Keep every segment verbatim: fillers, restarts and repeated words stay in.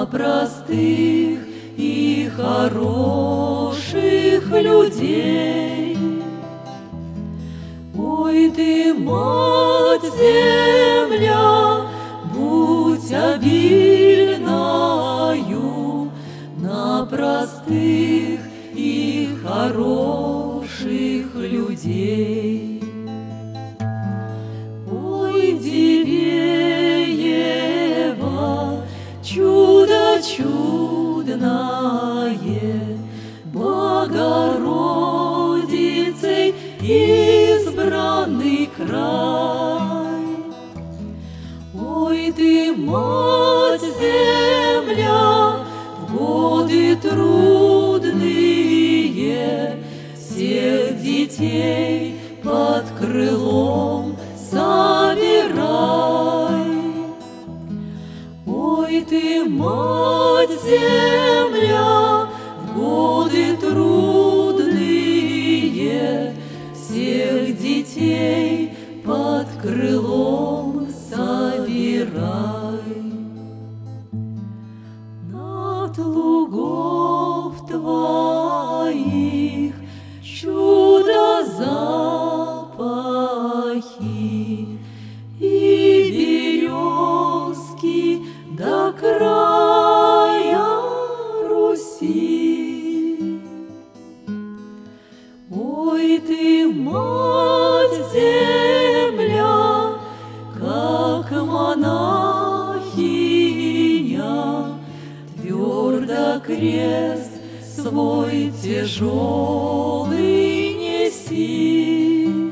на простых и хороших людей. Ой, ты, мать земля, будь обильною на простых и хороших людей. Ой, Дивеева, чудо чудное, Богородицей избранный край. Ой, ты, мать земля, в годы трудные всех детей под крылом собирай. Ой, ты, мать земля, в годы трудные всех детей под крылом собирай. Над лугов твоих чудо запахи и березки до края Руси. Ой, ты, мать земля, как монахиня, твердо крест свой тяжелый неси.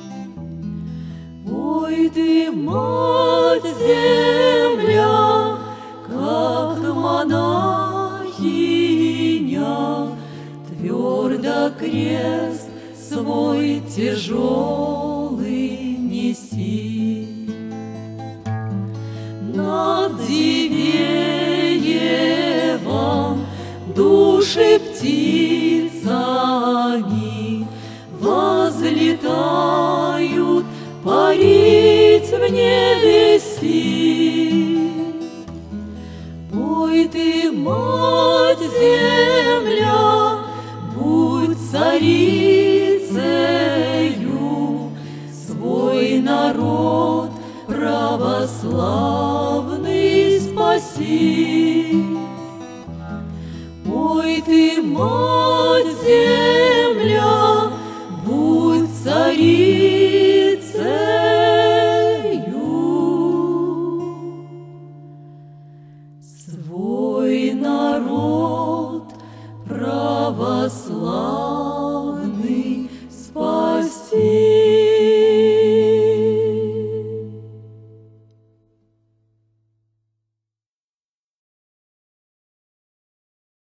Ой, ты, мать земля, как монахиня, твердо крест свой тяжелый неси. Над Дивеевом души птицами возлетают парить в небеси. Ой, ты, мать земля, будь царицею, свой народ православный спаси. Ой, ты, мать земля, будь царицею, свой народ православный